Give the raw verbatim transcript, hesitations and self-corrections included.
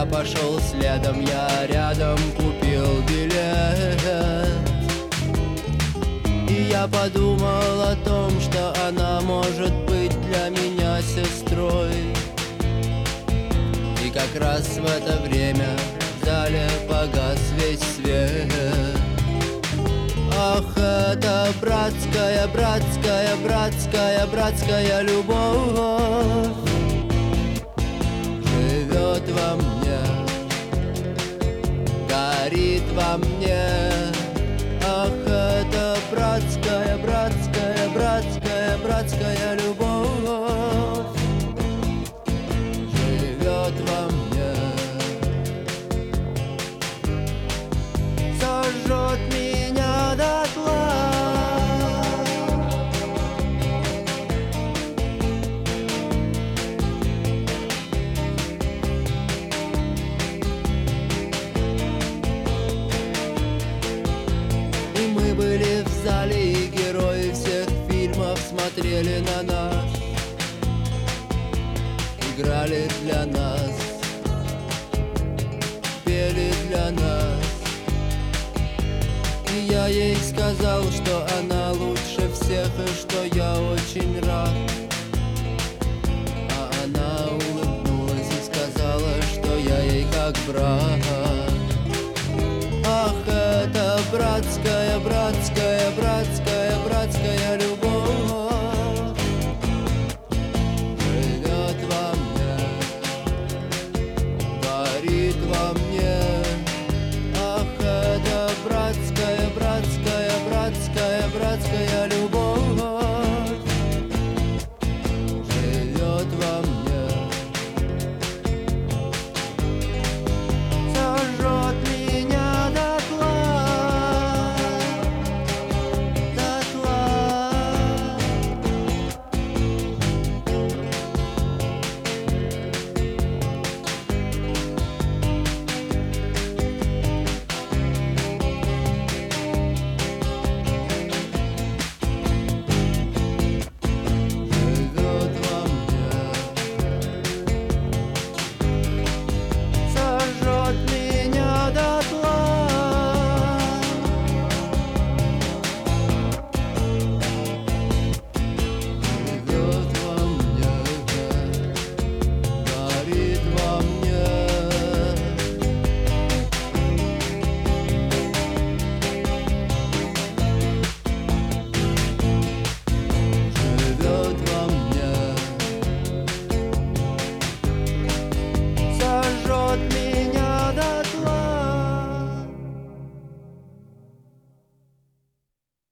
Я пошел следом, я рядом купил билет. И я подумал о том, что она может быть для меня сестрой. И как раз в это время в зале погас весь свет. Ах, это братская, братская, братская, братская любовь живет во мне, горит во мне. Ах, это братская, братская, братская, братская любовь живет во мне, сожжет меня дотла. И мы были в зале, и герои всех фильмов смотрели на нас, играли для нас, пели для нас. И я ей сказал, что она лучше всех, и что я очень рад. А она улыбнулась и сказала, что я ей как брат. Ах, это братская, братская, братская, братская любовь живет во мне, горит во мне. Ах, это братская, братская, братская, братская любовь живет во мне, сожжет меня дотла, дотла. Живет во мне, сожжет меня дотла. Живет во мне, горит во мне. Живет во мне, сожжет меня.